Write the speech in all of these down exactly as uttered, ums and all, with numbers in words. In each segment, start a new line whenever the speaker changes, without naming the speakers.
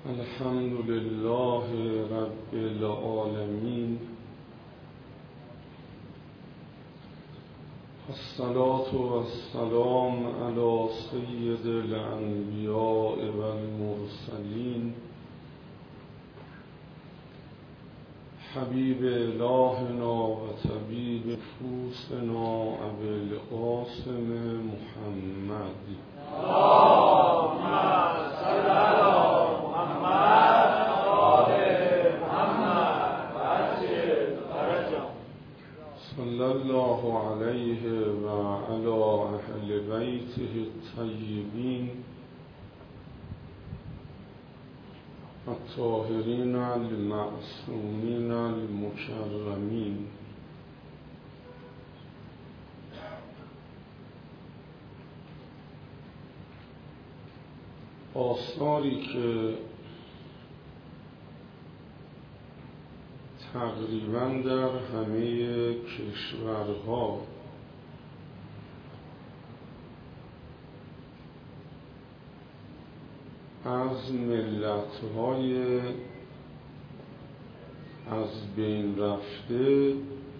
الحمد لله رب العالمين، الصلاة والسلام على سيد الأنبياء والمرسلين، حبيب إلهنا وطبيب نفوسنا أبي القاسم محمد. اللهم صل على محمد وآل محمد وعجل فرجه. صلى الله عليه وعلى أهل بيته الطيبين الطاهرين المعصومين المكرمين. آثاری که تقریباً در همه کشورها از ملت‌های از بین رفته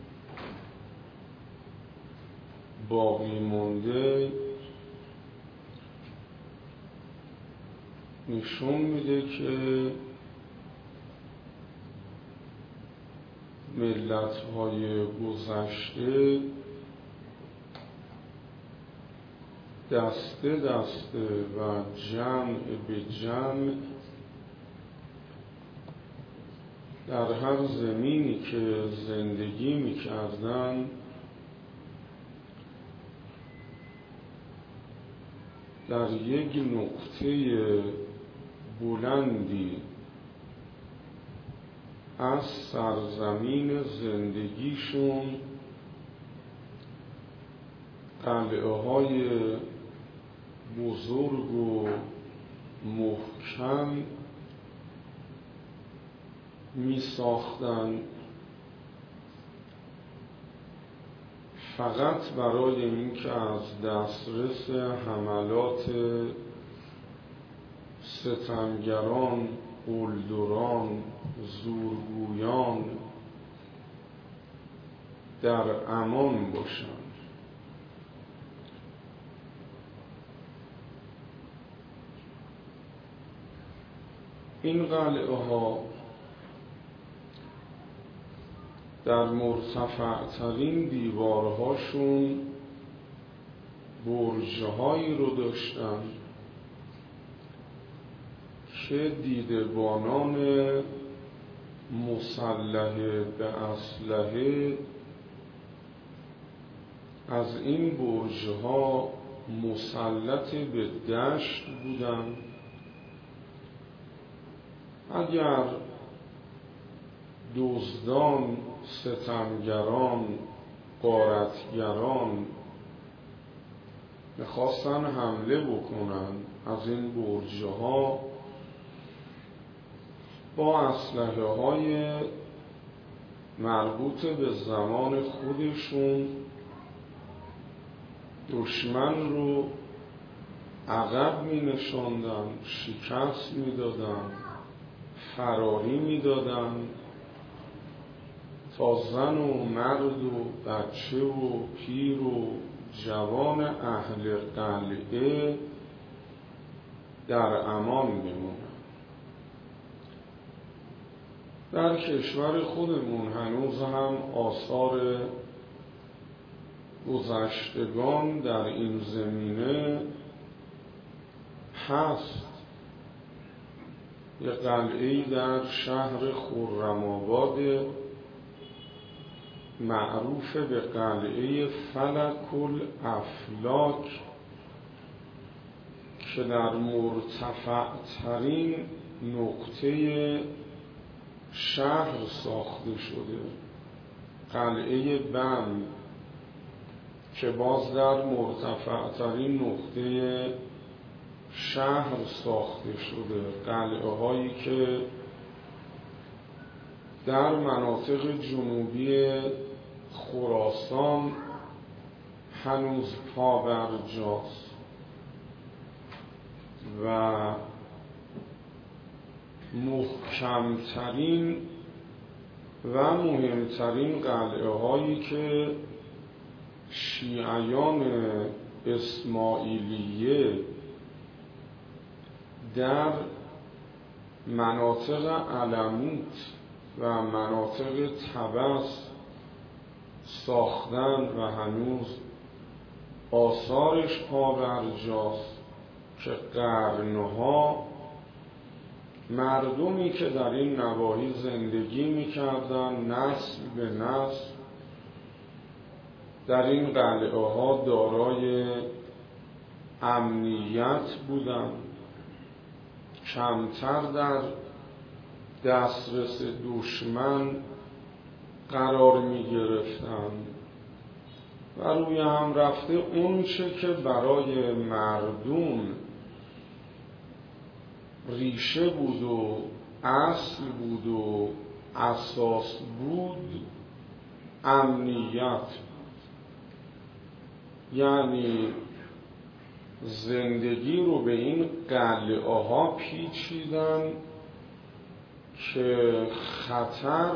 باقی مانده نشون میده که ملت‌های گذشته دسته دسته و جمع به جمع در هر زمینی که زندگی می‌کردن در یک نقطه بلندی از سرزمین زندگیشون قلعه‌های بزرگ و محکم می ساختن فقط برای اینکه از دسترس حملات ستمگران، قلدران، زورگویان در امان باشند. این قلعه ها در مرتفع ترین دیوارهاشون برج‌هایی رو داشتن که دیدبانان مسلح به اسلحه از این برج‌ها مسلط به دشت بودند. اگر دزدان، ستمگران، غارتگران می‌خواستن حمله بکنن از این برج‌ها با اسلحه‌های مربوط به زمان خودشون دشمن رو عقب می‌نشاندن، شکست می‌دادن، فراری می‌دادن تا زن و مرد و بچه و پیر و جوان اهل قلعه در امان بمونن. در کشور خودمون هنوز هم آثار گذشتگان در این زمینه هست. یک قلعه‌ای در شهر خرم‌آباد معروف به قلعه فلک الافلاک که در مرتفع ترین نقطه شهر ساخته شده، قلعه بم که باز در مرتفع ترین نقطه شهر ساخته شده، قلعه هایی که در مناطق جنوبی خراسان هنوز پابرجاست و محکمترین و مهمترین قلعه هایی که شیعیان اسماعیلیه در مناطق علموت و مناطق طبس ساختن و هنوز آثارش پابرجاست که قرنها مردمی که در این نواحی زندگی می‌کردند نسل به نسل در این قلعه ها دارای امنیت بودند، کمتر در دسترس دشمن قرار می گرفتند و روی هم رفته اون چه که برای مردم ریشه بود و اصل بود و اساس بود امنیت بود. یعنی زندگی رو به این قلعه ها پیچیدن که خطر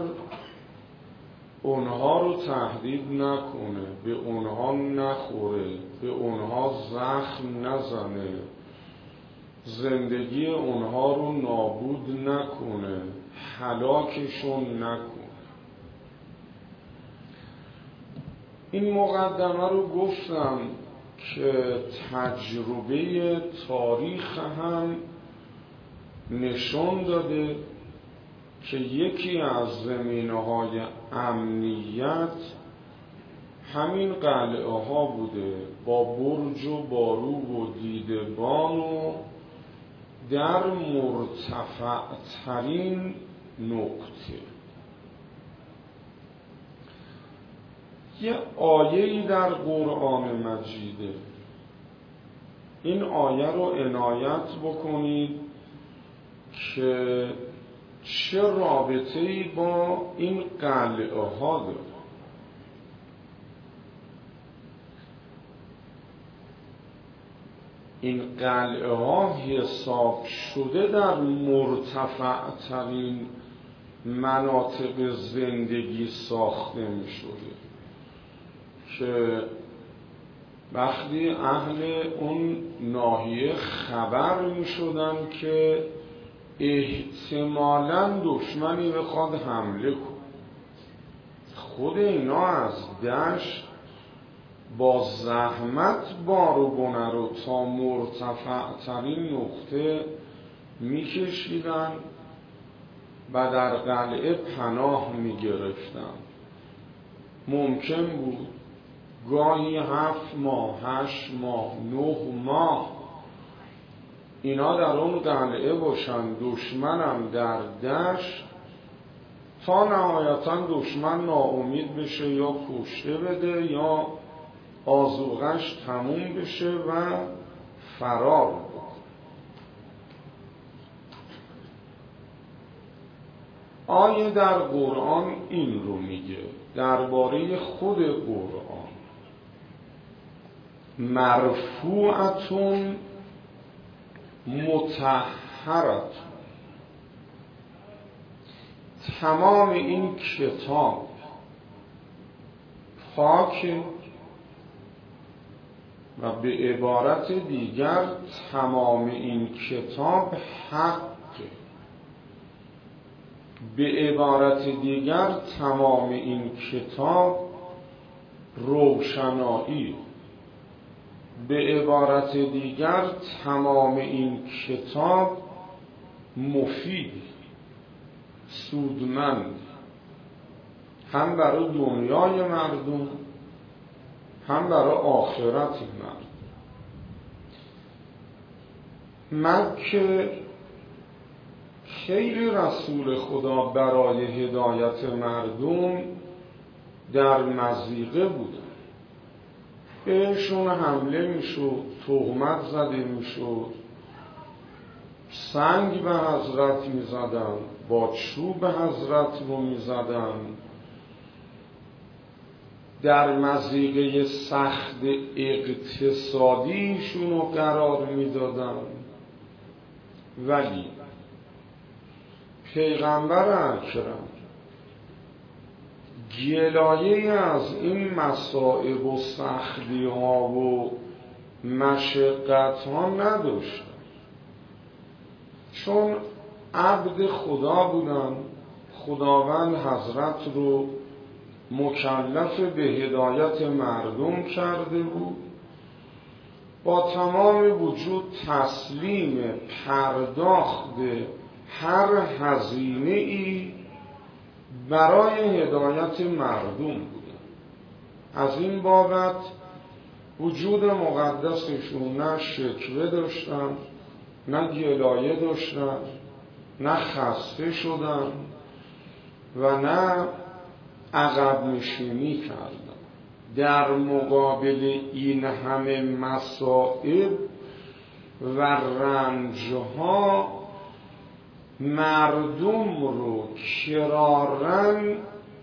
اونها رو تهدید نکنه، به اونها نخوره، به اونها زخم نزنه، زندگی اونها رو نابود نکنه، هلاکشون نکنه. این مقدمه رو گفتم که تجربه تاریخ هم نشون داده که یکی از زمینه‌های امنیت همین قلعه ها بوده، با برج و بارو و دیدبان و در مرتفع ترین نقطه. یه آیه‌ای در قرآن مجیده، این آیه رو عنایت بکنید که چه رابطه‌ای با این قلعه ها داره. این قلعه ها حساب شده در مرتفع ترین مناطق زندگی ساخته می شده که وقتی اهل اون ناحیه خبر می شدن که احتمالاً دشمنی بخواد حمله کنه، خود اینا از دشت با زحمت بار و بنه رو تا مرتفع ترین نقطه می کشیدن و در قلعه پناه می گرفتن. ممکن بود گاهی هفت ماه، هشت ماه، نه ماه اینا در اون قلعه باشن، دشمنم در دشت، تا نهایتا دشمن ناامید بشه یا کشته بده یا آذوقش تموم بشه و فرار بکنه. آیه در قرآن این رو میگه درباره خود قرآن: مرفوعتون مطهرتون. تمام این کتاب پاک و به عبارت دیگر تمام این کتاب حق، به عبارت دیگر تمام این کتاب روشنایی، به عبارت دیگر تمام این کتاب مفید، سودمند، هم برای دنیای مردم هم برای آخرت مردم. مکه خیلی رسول خدا برای هدایت مردم در مضیقه بودن، بهشون حمله میشد، تهمت زده میشد، سنگ به حضرت میزدن، با چوب حضرت رو میزدن، در مضیقه سخت اقتصادیشون رو قرار میدادن. ولی پیغمبر اکرم گلایه از این مصائب و سختی ها و مشقت ها نداشتن، چون عبد خدا بودن. خداوند حضرت رو مکلف به هدایت مردم کرده بود، با تمام وجود تسلیم پرداخت هر هزینه ای برای هدایت مردم بودن. از این بابت وجود مقدسشون نه شکوه داشتن، نه گلایه داشتن، نه خسته شدن و نه عقب نشینی کردن. در مقابل این همه مصائب و رنجها مردم رو کرارن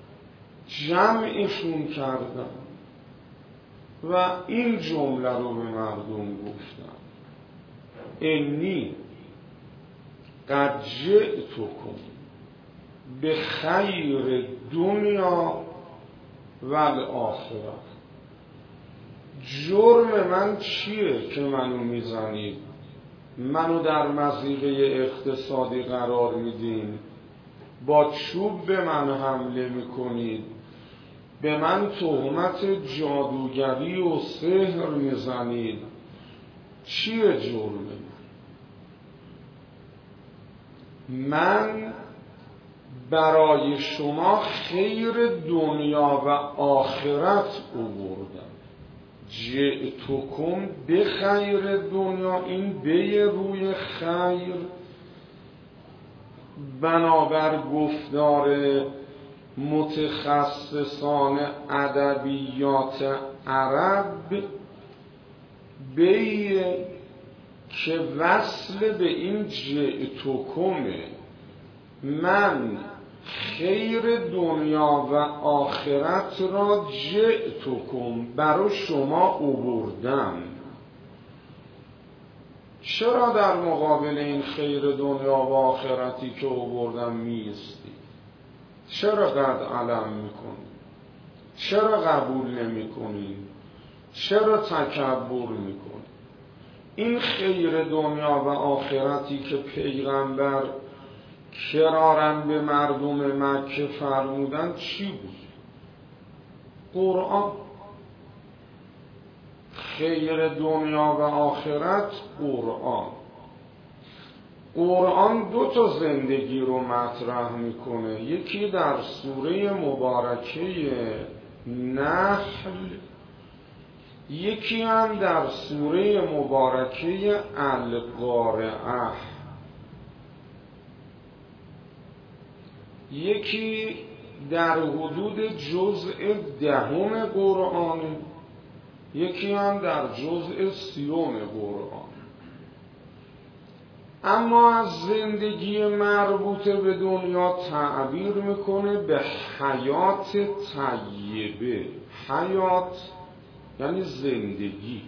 جمعشون کردن و این جمله رو به مردم گفتن: انی قد جئتکم به خیر دنیا و آخرت. جرم من چیه که منو میزنید، منو در مضیقه اقتصادی قرار میدین، با چوب به من حمله میکنید، به من تهمت جادوگری و سحر میزنید؟ چیه جرم من؟ من برای شما خیر دنیا و آخرت آوردم. جئتکم به خیر دنیا، این به روی خیر بنابر گفتار متخصصان ادبیات عرب به که وصل به این جئتکمه. من خیر دنیا و آخرت را جئتکم برای شما آوردم. چرا در مقابل این خیر دنیا و آخرتی که آوردم میستی؟ چرا قد علم میکنی؟ چرا قبول نمیکنی؟ چرا تکبر میکنی؟ این خیر دنیا و آخرتی که پیغمبر کرارن به مردم مکه فرمودن چی بود؟ قرآن. خیر دنیا و آخرت قرآن. قرآن دو تا زندگی رو مطرح میکنه، یکی در سوره مبارکه نحل، یکی هم در سوره مبارکه القارعه. یکی در حدود جزء دهم قرآن، یکی هم در جزء سیوم قرآن. اما از زندگی مربوط به دنیا تعبیر میکنه به حیات طیبه. حیات یعنی زندگی،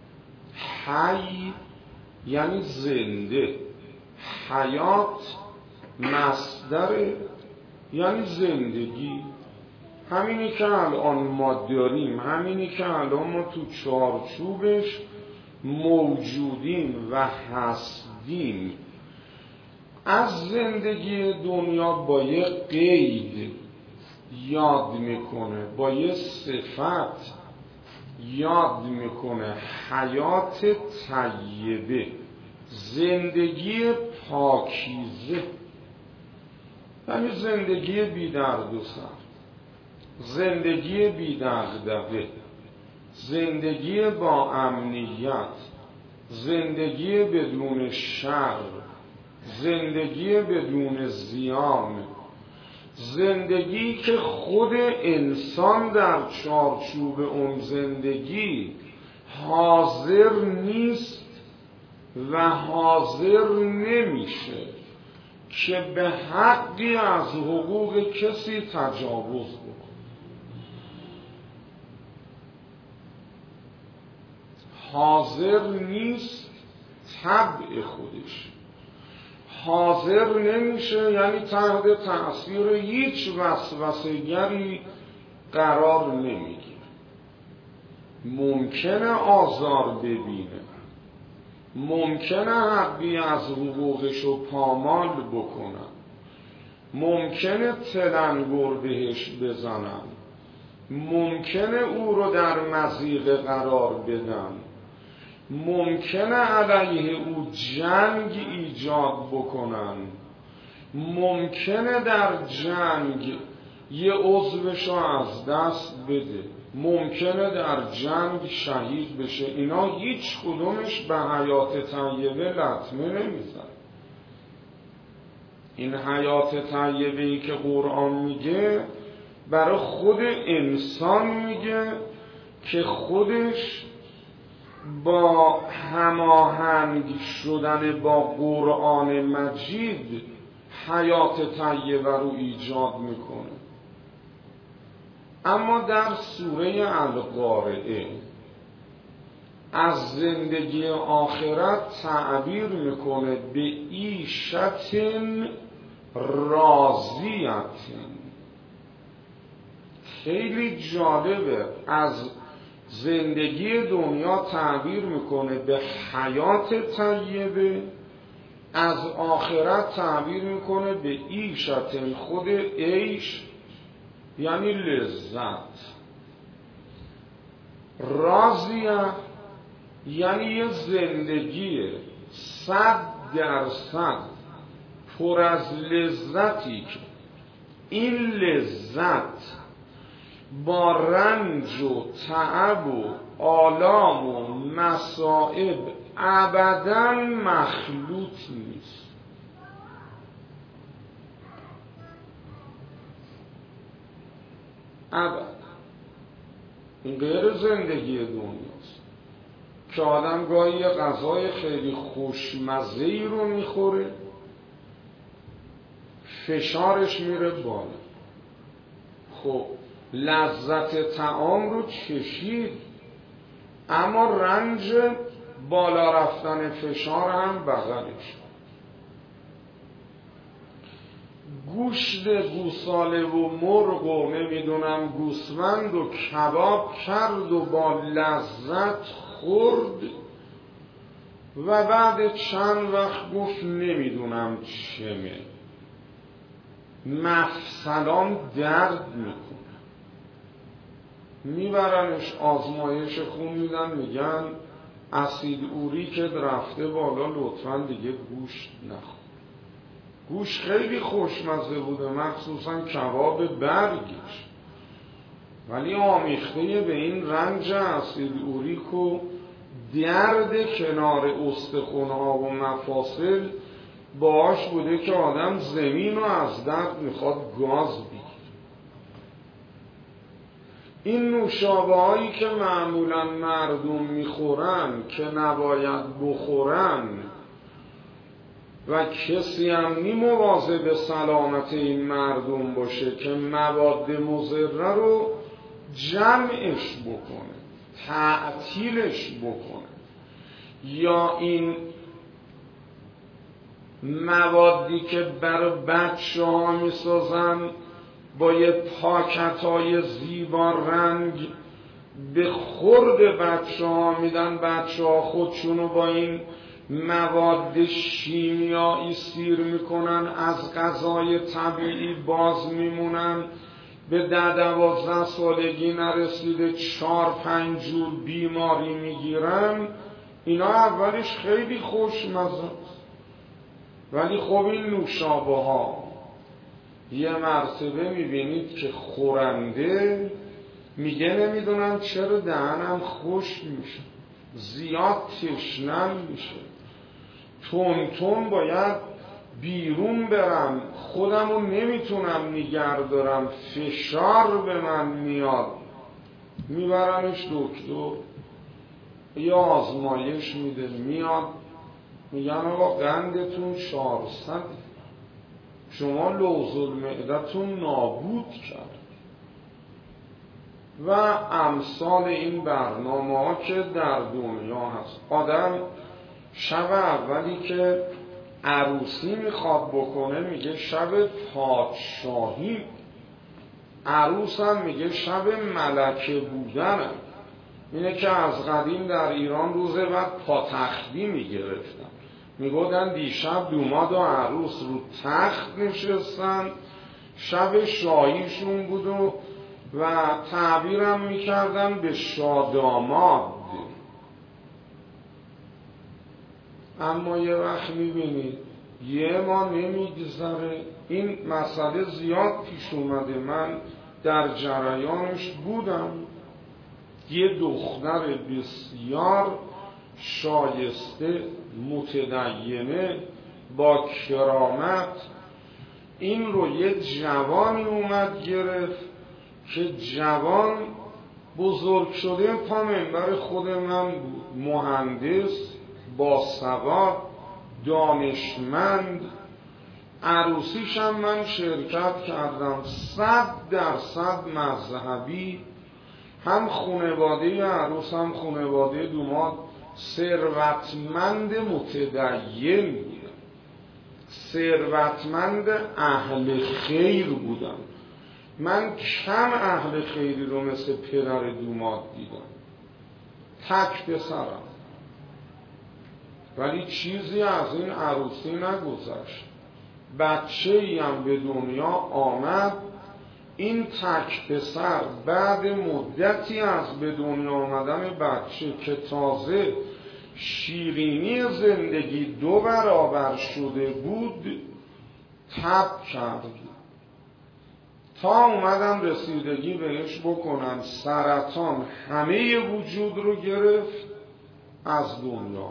حی یعنی زنده، حیات مصدر یعنی زندگی. همینی که الان ما داریم، همینی که الان ما تو چارچوبش موجودیم و هستیم. از زندگی دنیا با یه قید یاد میکنه، با یه صفت یاد میکنه: حیات طیبه، زندگی پاکیزه. یعنی زندگی بی درد و سر، زندگی بی دغدغه، زندگی با امنیت، زندگی بدون شر، زندگی بدون زیان، زندگی که خود انسان در چارچوب اون زندگی حاضر نیست و حاضر نمیشه که به حقی از حقوق کسی تجاوز بکنه. حاضر نیست طبع خودش حاضر نمیشه، یعنی تحت تأثیر هیچ وسوسه‌گری قرار نمیگیره. ممکنه آزار ببینه، ممکنه حقی از حقوقشو پامال بکنن، ممکنه تلنگر بهش بزنن، ممکنه او رو در مضیقه قرار بدن، ممکنه علیه او جنگ ایجاد بکنن، ممکنه در جنگ یه عضوشو از دست بده، ممکنه در جنگ شهید بشه. اینا هیچ کدومش به حیات طیبه لطمه نمیزن. این حیات طیبه‌ای که قرآن میگه برای خود انسان میگه که خودش با هماهنگ شدن با قرآن مجید حیات طیبه رو ایجاد میکنه. اما در سوره القارعه از زندگی آخرت تعبیر میکنه به عیشت راضیت. خیلی جالبه، از زندگی دنیا تعبیر میکنه به حیات طیبه، از آخرت تعبیر میکنه به عیشت. خود عیش یعنی لذت، راضیه یعنی یه زندگی صد درصد پر از لذتی که این لذت با رنج و تعب و آلام و مصائب ابداً مخلوط نیست. ابدا. این غیر زندگی دنیاست که آدم گاهی یه غذای خیلی خوشمزه‌ای رو میخوره، فشارش میره بالا. خب لذت طعام رو چشید، اما رنج بالا رفتن فشار هم بغلش. گوشت گوساله و مرغ و نمیدونم گوسفند و کباب کرد و با لذت خورد و بعد چند وقت گفت نمیدونم چمه، مفصلام درد میکنه. میبرنش آزمایش خون میدن، میگن اسید اوریک رفته بالا، لطفا دیگه گوشت نخور. گوشت خیلی خوشمزه بوده، مخصوصا کباب برگش، ولی آمیخته به این رنج اسید اوریک و درد کنار استخوان‌ها و مفاصل باهاش بوده که آدم زمین رو از درد میخواد گاز بگیره. این نوشابه هایی که معمولا مردم میخورن که نباید بخورن و کسی هم نی مواظب سلامت این مردم باشه که مواد مضره رو جمعش بکنه، تعطیلش بکنه، یا این موادی که برای بچه ها می سازن با یه پاکت های زیبا رنگ به خورد بچه ها میدن، بچه ها خودشونو با این مواد شیمیایی سیر میکنن، از غذای طبیعی باز میمونن، به ده دوازده سالگی نرسیده چهار پنج جور بیماری میگیرن. اینا اولش خیلی خوشمزه، ولی خب این نوشابه ها یه مرتبه میبینید که خورنده میگه نمیدونم چرا دهنم خشک میشه، زیاد تشنم میشه، تون تون باید بیرون برم، خودمو نمیتونم نگه دارم، فشار به من میاد. میبرنش دکتر، یه آزمایش میده، میاد میگن آقا قندتون چهارصد، شما لوز المعدتون نابود کرد. و امثال این برنامه ها که در دنیا هست. آدم شب اولی که عروسی میخواد بکنه میگه شب پادشاهی، عروس هم میگه شب ملکه بودنم. اینه که از قدیم در ایران روز بعد پاتختی میگرفتن، میگفتن دیشب دوماد و عروس رو تخت نشستن، شب شاهیشون بود و و تعبیرم میکردن به شاداماد. اما یه وقت میبینید یه ما نمیگذره، این مسئله زیاد پیش اومده، من در جریانش بودم. یه دختر بسیار شایسته، متدینه، با کرامت، این رو یه جوانی اومد گرفت که جوان بزرگ شده پا منبر خود من بود، مهندس، با سواد، دانشمند. عروسیشم من شرکت کردم، صد درصد مذهبی، هم خانواده عروس هم خانواده دوماد ثروتمند متدین بودن، ثروتمند اهل خیر بودن. من کم اهل خیری رو مثل پدر دوماد دیدم، تک پسرم، ولی چیزی از این عروسی نگذشت. بچه ای هم به دنیا آمد. این تک پسر بعد مدتی از به دنیا آمدن بچه که تازه شیرینی زندگی دو برابر شده بود تب کرد تا اومدن رسیدگی بهش بکنن. سرطان همه وجود رو گرفت، از دنیا.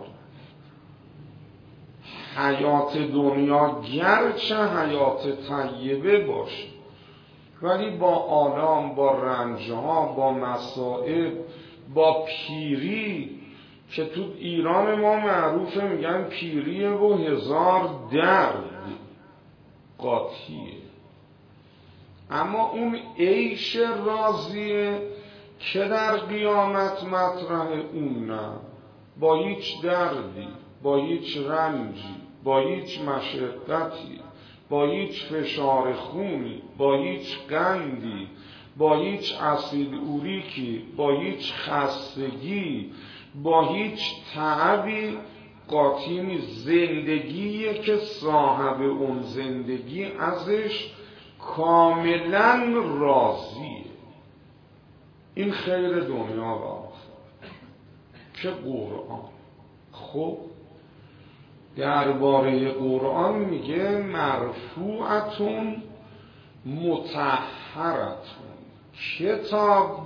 حیات دنیا گرچه حیات طیبه باشه، ولی با آلام، با رنجها، با مصائب، با پیری که تو ایران ما معروفه، میگن پیریه و هزار درد قاطیه. اما اون عیش راضیه که در قیامت مطرح اون نه، با هیچ دردی، با هیچ رنجی، با هیچ مشقتی، با هیچ فشار خونی، با هیچ قندی، با هیچ اسید اوریکی، با هیچ خستگی، با هیچ تعبی قاطی نیست. زندگیه که صاحب اون زندگی ازش کاملا راضیه. این خیر دنیا و آخرت که قرآن. خب درباره قرآن میگه مرفوعتون مطهرتون، کتاب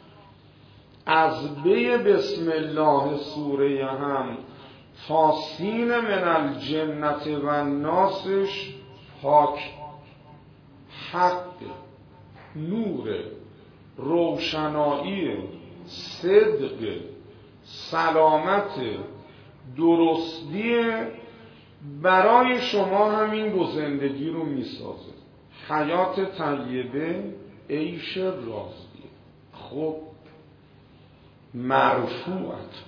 از بی بسم الله سوره هم تا سین من الجنت و الناسش پاک، حق، نور، روشنایی، صدق، سلامت، درستی برای شما همین گزندگی رو میسازه. حیات طیبه، عیش راضیه. خب مرفوعت،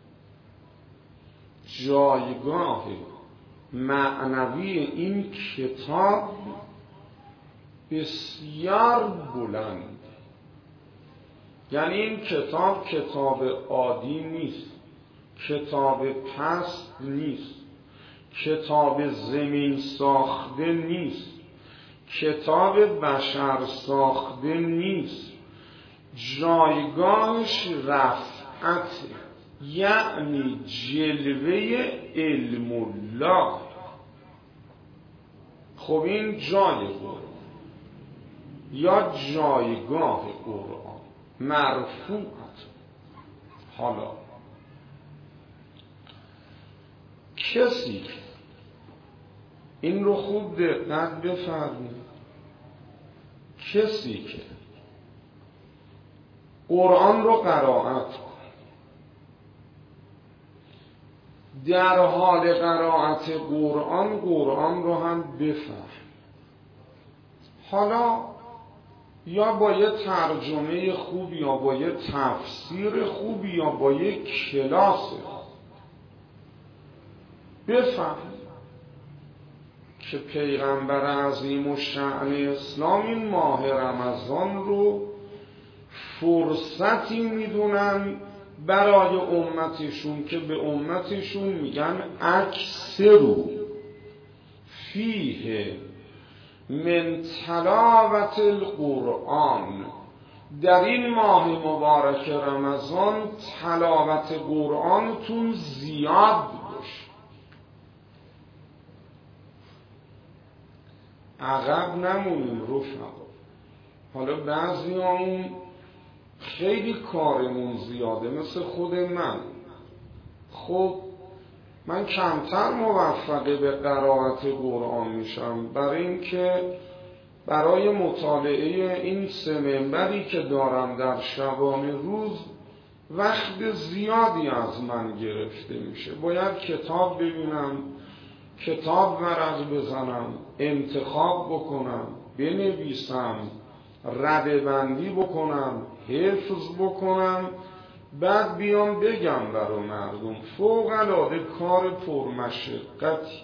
جایگاه معنوی این کتاب بسیار بلند. یعنی این کتاب کتاب عادی نیست، کتاب پست نیست، کتاب زمین ساخته نیست، کتاب بشر ساخته نیست. جایگاهش رفعت، یعنی جلوه علم الله. خب این جای قرآن یا جایگاه قرآن مرفوعت. حالا کسی که این رو خوب دقت بفرمایید، کسی که قرآن رو قرائت کن، در حال قرائت قرآن قرآن رو هم بفهم. حالا یا با یه ترجمه خوب، یا با یه تفسیر خوب، یا با یه کلاس خوب بفهم. که پیغمبر عظیم و شأن اسلام این ماه رمضان رو فرصتی میدونن برای امتشون که به امتشون میگن اکثرو فیه من تلاوت القرآن، در این ماه مبارک رمضان تلاوت قرآنتون زیاد باشه. عقب نمونیم رفقا. حالا بعضی همون خیلی کارمون زیاده مثل خود من. خب من کمتر موفقه به قرائت قرآن میشم، برای اینکه برای مطالعه این سه منبری که دارم در شبانه روز وقت زیادی از من گرفته میشه. باید کتاب ببینم، کتاب ورق بزنم، انتخاب بکنم، بنویسم، ردبندی بکنم، حفظ بکنم، بعد بیام بگم برای مردم. فوق العاده کار پرمشقتی.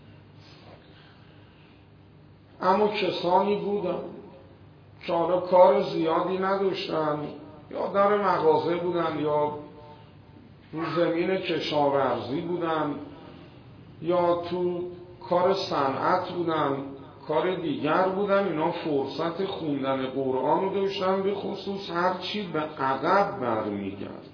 اما کسانی بودن که حالا کار زیادی نداشتن، یا در مغازه بودن، یا رو زمین کشاورزی بودن، یا تو کار صنعت بودن، کار دیگر بودن، اینا فرصت خوندن قرآن رو داشتن، به خصوص هر چی به عقب برمیگرد.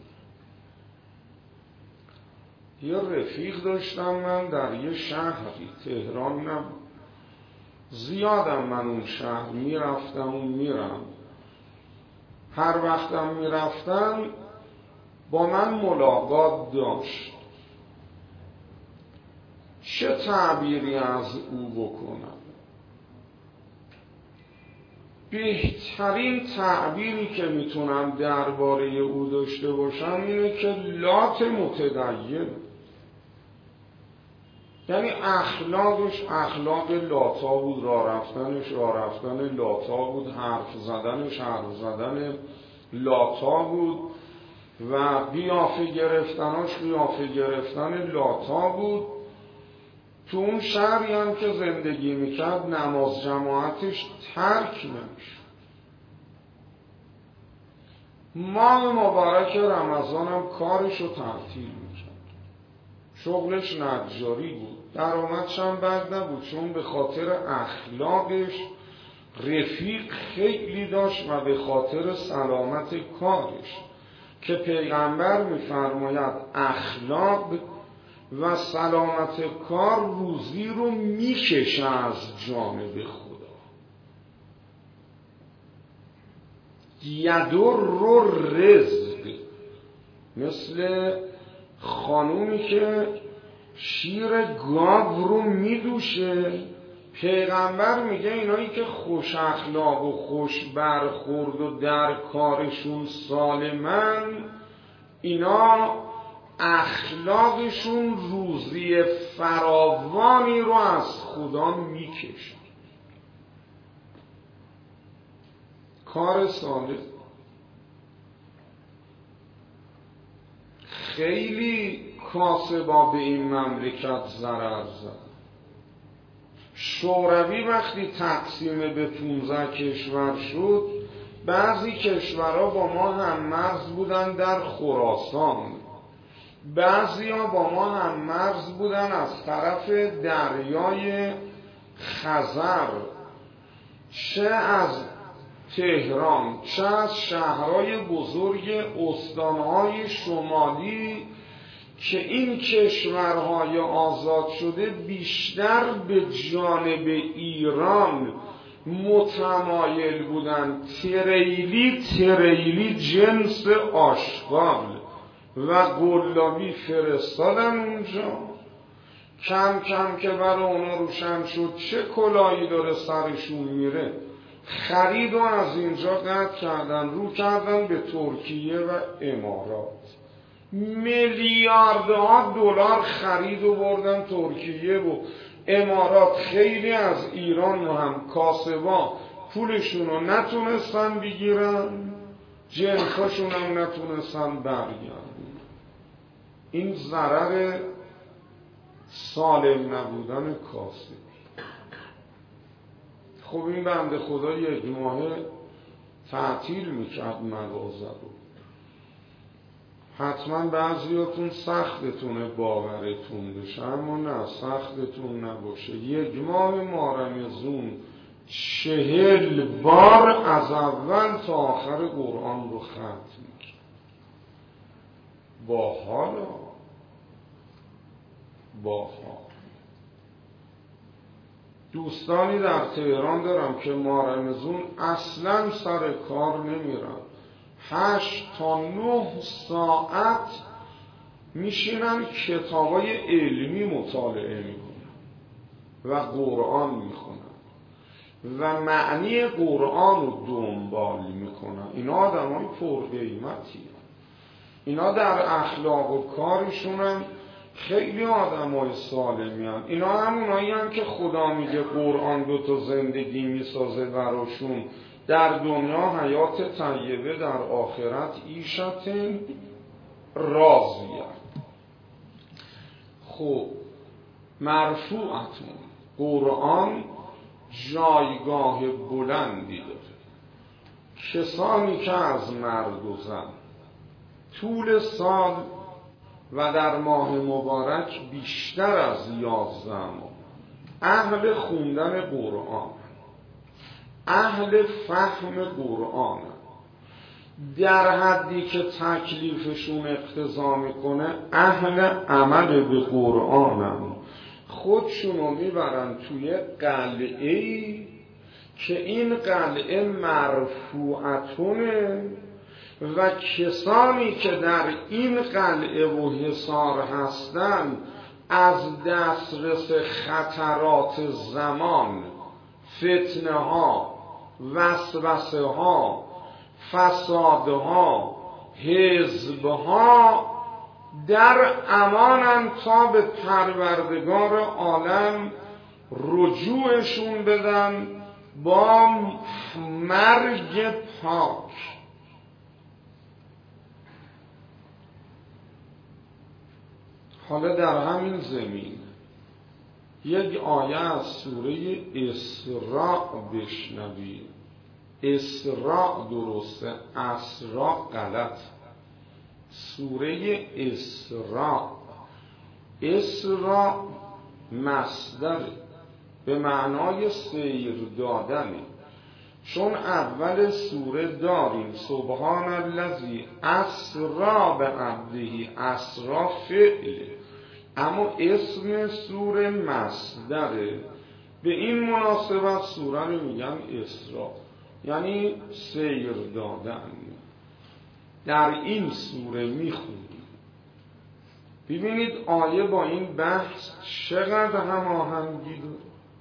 یه رفیق داشتم من در یه شهری، تهران نبود، زیادم من اون شهر میرفتم و میرم. هر وقتم میرفتم با من ملاقات داشت. چه تعبیری از او بکنم؟ بهترین تعبیری که میتونم درباره او داشته باشم اینه که لات متدین. یعنی اخلاقش اخلاق لاتا بود، راه رفتنش راه رفتن لاتا بود، حرف زدنش حرف زدن لاتا بود و قیافه گرفتنش قیافه گرفتن لاتا بود. تو اون شهری هم که زندگی میکرد نماز جماعتش ترک نمیشد. ماه مبارک رمضان هم کارشو تعطیل میکرد. شغلش نجاری بود، درآمدش هم بد نبود، چون به خاطر اخلاقش رفیق خیلی داشت و به خاطر سلامت کارش که پیغمبر میفرماید اخلاق و سلامت کار روزی رو میکشه از جانب خدا. یدر رو رزق، مثل خانومی که شیر گاو رو میدوشه. پیغمبر میگه اینایی که خوش اخلاق و خوش برخورد و در کارشون سالمن، اینا اخلاقشون روزی فراوانی رو از خدا میکشن. کار صالح. خیلی کاسبا به این مملکت ضرر زد. شوروی وقتی تقسیم به پونزده کشور شد، بعضی کشورها با ما هم مرز بودن در خراسان، بعضی ها با ما هم مرز بودن از طرف دریای خزر، چه از تهران چه از شهرهای بزرگ استانهای شمالی که این کشورهای آزاد شده بیشتر به جانب ایران متمایل بودن. تریلی تریلی جنس آشغال و قلابی فرستادن اونجا. کم کم که برای اونا روشن شد چه کلاهی داره سرشون میره، خرید و از اینجا قطع کردن، رو کردن به ترکیه و امارات. میلیاردها دلار خرید و بردن ترکیه و امارات. خیلی از ایران رو هم کاسبا پولشون رو نتونستن بگیرن، جنساشون هم نتونستن برگردن. این ضرر سالم نبودن کاسب. خب این بنده خدا یک ماه تعطیل میکرد مغازه رو. حتما بعضیاتون سختتونه باورتون بشه، اما نه سختتون نباشه. یک ماه مارمزون چهل بار از اول تا آخر قرآن رو ختم میکرد. با حالا با حال دوستانی در تهران دارم که مارمزون اصلا سر کار نمیرن، هشت تا نه ساعت میشینن کتابای علمی مطالعه میکنن و قرآن میخونن و معنی قرآن رو دنبال میکنن. اینا آدم های پرقیمتی هن. اینا در اخلاق و کارشون هم خیلی آدم های سالمی هن. اینا همونایی هن که خدا میگه قرآن دو تا زندگی میسازه براشون، در دنیا حیات طیبه، در آخرت عیشت راضیه. خب مرفوعتون قرآن جایگاه بلندی داره. کسانی که از مرد و زن طول سال و در ماه مبارک بیشتر از یازده ماه اهل خوندن قرآن، اهل فهم قرآن، در حدی که تکلیفشون اقتضا میکنه اهل عمل به قرآن، خودشونو میبرن توی قلعه‌ای که این قلعه مرفوعتونه و کسانی که در این قلعه و حصار هستن از دسترس خطرات زمان، فتنه ها، وسوسه ها، فسادها، حزب ها در امانن تا به پروردگار عالم رجوعشون بدن با مرگ پاک. حالا در همین زمین یک آیه از سوره اسراء بشنوید. اسراء درسته، اسراء غلط. سوره اسراء، اسراء مصدر به معنای سیر دادنه، چون اول سوره داریم سبحان الذی اسری بعبده، اسری فعله، اما اسم سوره مصدره. به این مناسبت سوره رو میگن اسراء، یعنی سیر دادن. در این سوره میخونیم، ببینید آیه با این بحث چقدر هماهنگی داره.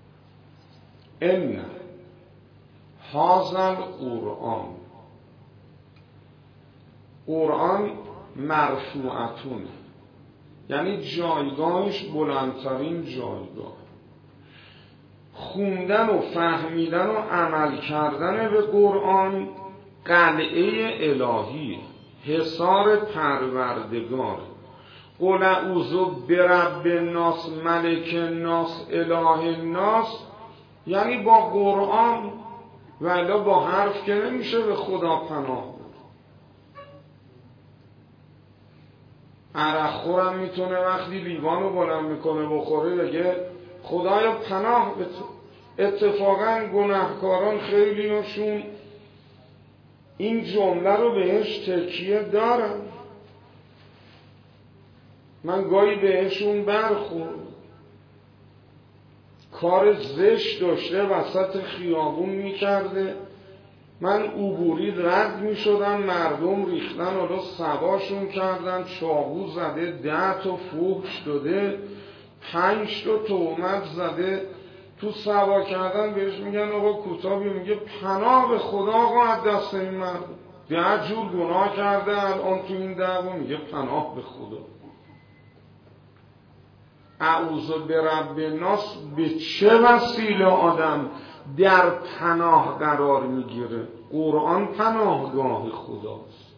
ان هذا القرآن، قرآن مرفوعتون، یعنی جایگاهش بلندترین جایگاه. خوندن و فهمیدن و عمل کردن به قرآن قلعه الهی، حصار پروردگار. قل اعوذ برب الناس ملک الناس اله الناس، یعنی با قرآن، ولی با حرف که نمیشه به خدا پناه بود. عرق خورم میتونه وقتی لیوانو بلند میکنه بخوره بگه خدایا پناه به تو. اتفاقا گناهکاران خیلیشون این جمله رو بهش تکیه دارن. من گاهی بهشون برخورد، کار زشت داشته وسط خیابون میکرده، من عبوری رد میشدم، مردم ریختن حالا سباشون کردن، چاقو زده، ده تا فحش داده، پنج تا تهمت زده، تو سبا کردن بهش میگن آقا کوتابی، میگه پناه به خدا آقا از دست این مردم، ده جور گناه کرده الان تو این دعوا، میگه پناه به خدا. اعوذ برب الناس به چه وسیله آدم در پناه قرار میگیره؟ قرآن پناهگاه خداست،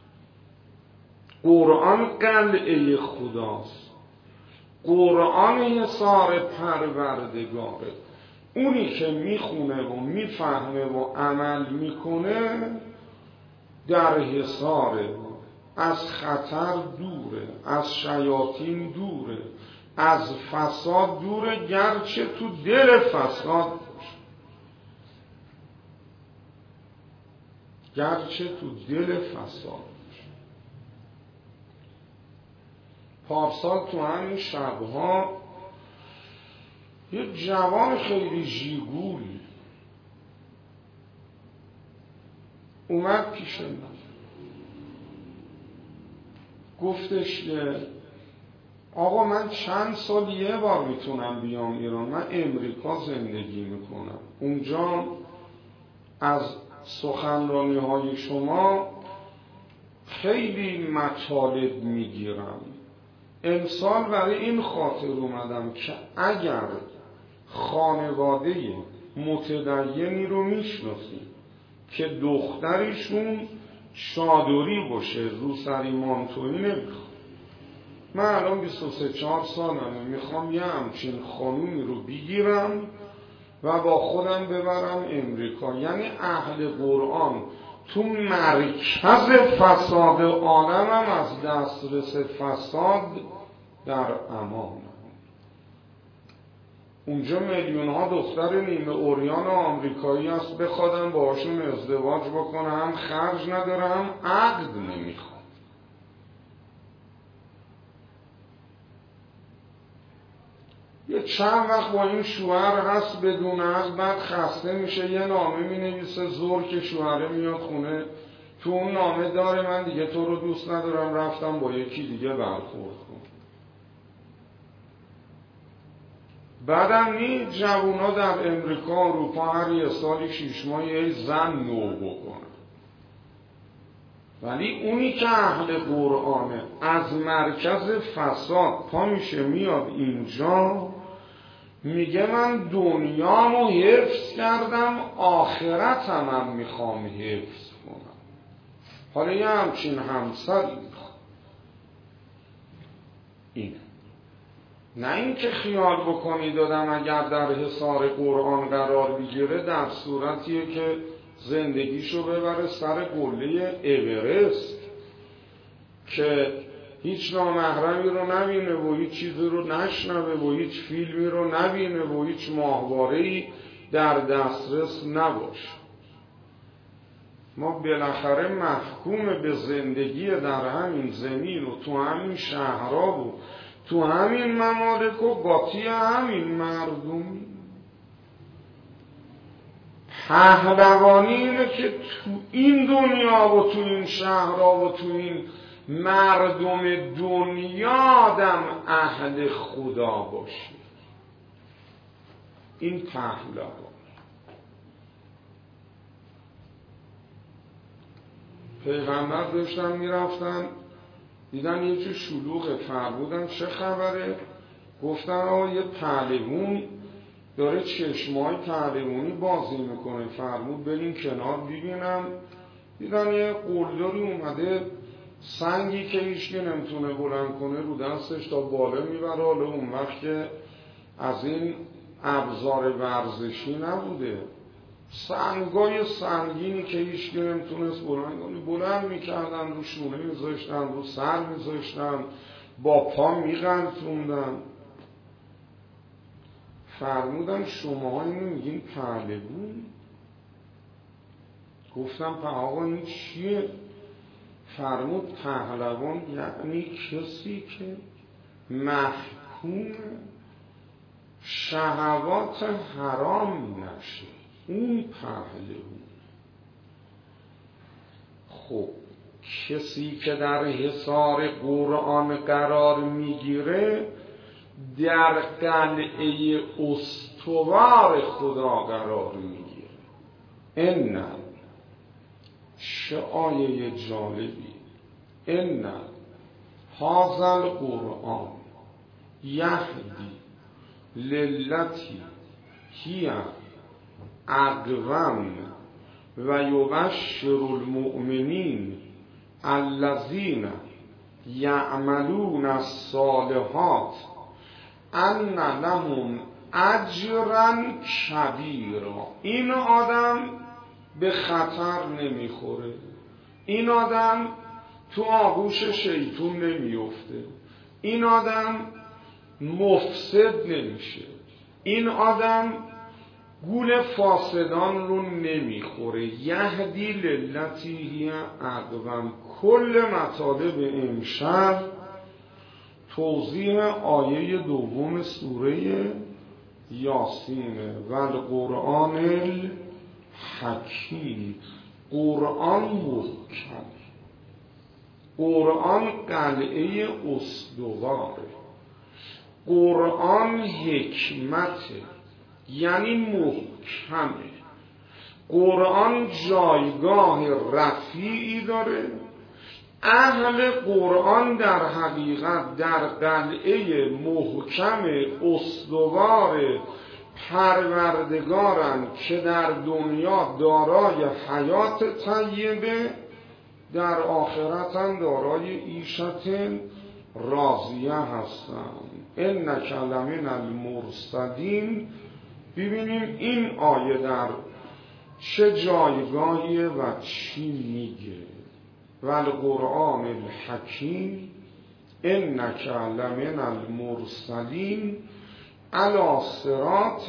قرآن قلعه خداست، قرآن حصار پروردگاره. اونی که میخونه و میفهمه و عمل میکنه در حصاره، از خطر دوره، از شیاطین دوره، از فساد دوره، گرچه تو دل فساد باشه، گرچه تو دل فساد باشه. پارسال تو همین شبها یه جوان خیلی ژیگول اومد پیش من، گفتش که آقا من چند سال یه بار میتونم بیام ایران، من امریکا زندگی میکنم، اونجا از سخنرانی های شما خیلی مطالب میگیرم. امسال برای این خاطر اومدم که اگر خانواده متدینی رو میشناسیم که دخترشون چادری باشه، روسری مانتویی نمیخوام. من الان بیست و سه چهار سالمه، میخوام یه همچین خانومی رو بگیرم و با خودم ببرم امریکا. یعنی اهل قرآن تو مرکز فساد عالم هم از دسترس فساد در امان. اونجا میلیون ها دختر نیمه اوریان آمریکایی هست، بخوادم باشون ازدواج بکنم خرج ندارم، عقد نمیخوام. یه چند وقت با این شوهر هست بدون عقد، بعد خسته میشه یه نامه می نویسه زور که شوهره میاد خونه، تو اون نامه داره من دیگه تو رو دوست ندارم، رفتم با یکی دیگه برخورد کن. بعدم این جوونا در امریکا اروپا هر یه سالی شیش ماه یه زن نو بکنه. ولی اونی که اهل قرآنه از مرکز فساد پا میشه میاد اینجا، میگه من دنیامو حفظ کردم، آخرتم هم میخوام حفظ کنم. حالا یه همچین همسری میخوام. اینه، نه اینکه خیال بکنی دادم اگر در حصار قرآن قرار بگیره در صورتیه که زندگیشو ببره سر قله اورست که هیچ نامحرمی رو نبینه و هیچ چیزی رو نشنوه و هیچ فیلمی رو نبینه و هیچ ماهواره‌ای در دسترس نباشه. ما بالاخره محکوم به زندگی در همین زمین و تو همین شهرها و تو همین ممالک و قاطی همین مردم. پهلوانی اینه که تو این دنیا و تو این شهرها و تو این مردم دنیا آدم اهل خدا باشه. این پهلوان. پیغمبر داشتن میرفتن دیدن یه چه شلوغه، فرمودن چه خبره؟ گفتن آقا یه پهلوان داره چشمای پهلوانی بازی میکنه. فرمود برین کنار ببینم. دیدن یه قلدری اومده سنگی که هیچکی نمیتونه بلند کنه رو دستش تا بالا میبره. حالا اون وقت که از این ابزار ورزشی نبوده، سنگای سنگینی که هیچکی نمیتونست بلند کنه بلند میکردن، رو شونه میذاشتن، رو سر میذاشتن، با پا میغلطوندن. فرمودن شما اینو میگین پهلوان؟ گفتم آقا این چیه؟ فرمود پهلوان یعنی کسی که محکوم شهوات حرام نشه، اون پهلوان. خب کسی که در حصار قرآن قرار میگیره در قلعه استوار خدا قرار میگیره. ان چه آیه جالبی. ان هذا القرآن یهدی للتی هی اقوم و یبشر المؤمنین الذین یعملون الصالحات ان لهم اجرا کبیرا. این آدم به خطر نمیخوره، این آدم تو آغوش شیطون نمیفته، این آدم مفسد نمیشه، این آدم گول فاسدان رو نمیخوره. یهدی للتی هی اقوم. کل مطالب امشب توضیح آیه دوم سوره یاسینه. و القرآن الحکیم. قرآن محکم، قرآن قلعه استواره، قرآن حکمته، یعنی محکمه. قرآن جایگاه رفیعی داره. اهل قرآن در حقیقت در قلعه محکم استوار پروردگارن که در دنیا دارای حیات طیبه، در آخرت هم دارای عیشت راضیه هستند. انک لمن المرسلین. ببینیم این آیه در چه جایگاهیه و چی میگه. و القرآن الحکیم انک لمن المرسلین علی صراط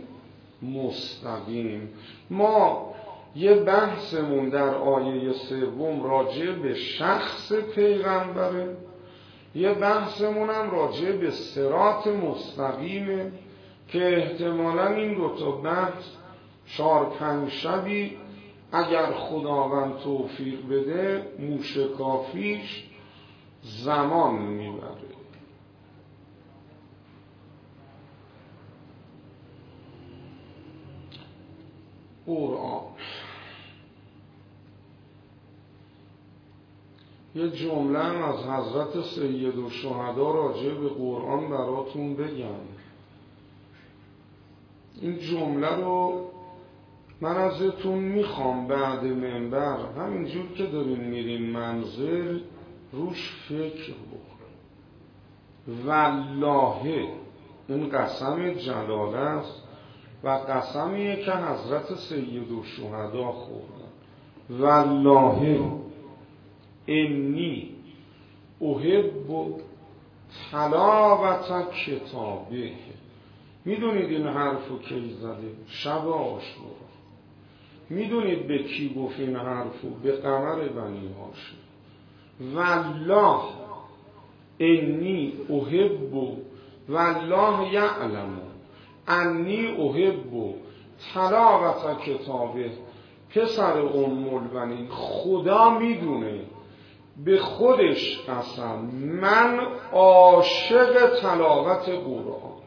مستقیم. ما یه بحثمون در آیه سوم راجع به شخص پیغمبره، یه بحثمون هم راجع به صراط مستقیمه که احتمالاً این دوتا بحث چهار پنج شبی اگر خداوند توفیق بده موشکافیش زمان میبره. قرآن یه جمله از حضرت سیدالشهدا راجع به قرآن براتون بگم. این جمله رو من ازتون میخوام بعد منبر همینجور که دارین میرین منزل روش فکر بکن. والله، این قسم جلاله است و قسمیه که حضرت سیدالشهدا خوردن. والله انی احب تلاوت کتابه. میدونید این حرفو کی زده؟ شب عاشورا. میدونید به کی گفت این حرفو؟ به قمر بنی هاشم. والله انی احب، والله یعلم انی احب تلاوت کتابه. پسر ام البنین، خدا میدونه، به خودش قسم، من عاشق تلاوت قرآن.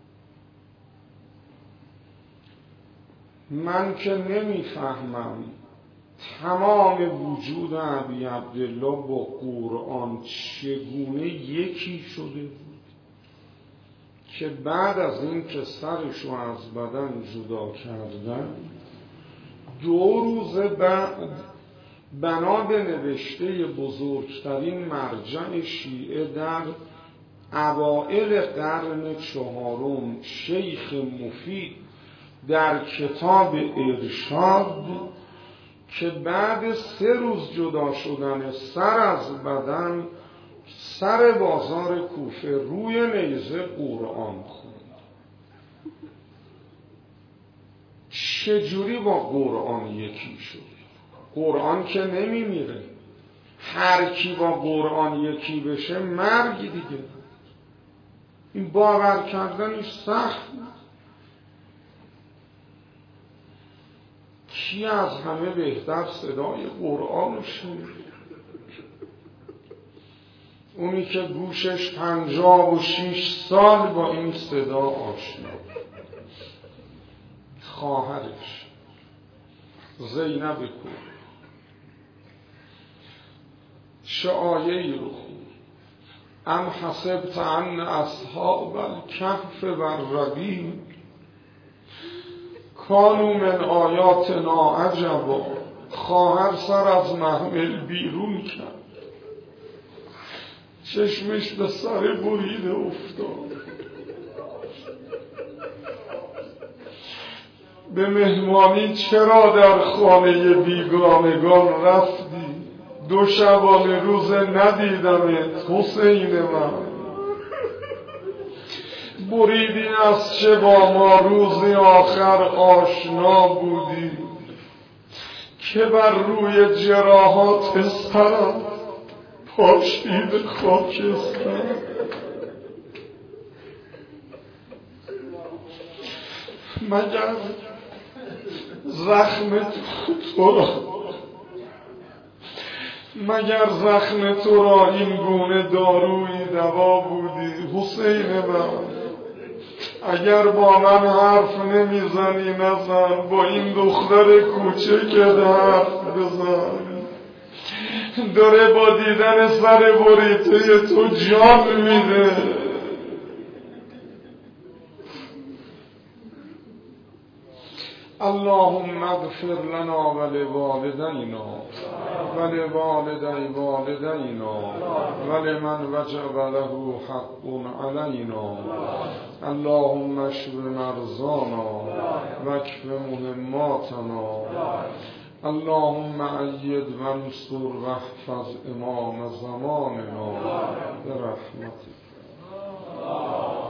من که نمیفهمم تمام وجود ابی عبدالله با قرآن چگونه یکی شده بود که بعد از این که سرشو از بدن جدا کردن دو روز بعد بنا به نوشته بزرگترین مرجع شیعه در اوائل قرن چهارم شیخ مفید در کتاب ارشاد، که بعد سه روز جدا شدن سر از بدن سر بازار کوفه روی نیزه قرآن خوند. چجوری با قرآن یکی شد؟ قرآن که نمی میره. هر کی با قرآن یکی بشه مرگ دیگه. این باور کردنش سخت. کی از همه بهتر صدای قرآن رو شنید؟ اونی که گوشش پنجاه و شیش سال با این صدا آشنا. خواهرش زینب کور چه آیه‌ای رو خون. ام حسبت ان اصحاب الکهف و الرقیم کانوا من آیاتنا عجبا. خواهر سر از محمل بیرون کرد، چشمش به سر بریده افتاد. به مهمانی چرا در خانه بیگانگان رفتی؟ دو شبانه روز ندیدمت حسین من. بریدی از چه با ما روز آخر آشنا بودی که بر روی جراحات سرم پاشید خاکستر. مگر زخم تو را مگر زخم تو را این گونه دارویی دوا بودی حسین من؟ اگر با من حرف نمیزنی نزن، با این دختر کوچکت حرف بزن. داره با دیدن سر بریده تو جان میده. اللهم اغفر لنا ولوالدینا ولوالدی والدینا ولمن وجب له حق علینا. اللهم اشف مرضانا واکف مهماتنا. اللهم أيد وانصر واحفظ امام زماننا برحمتك.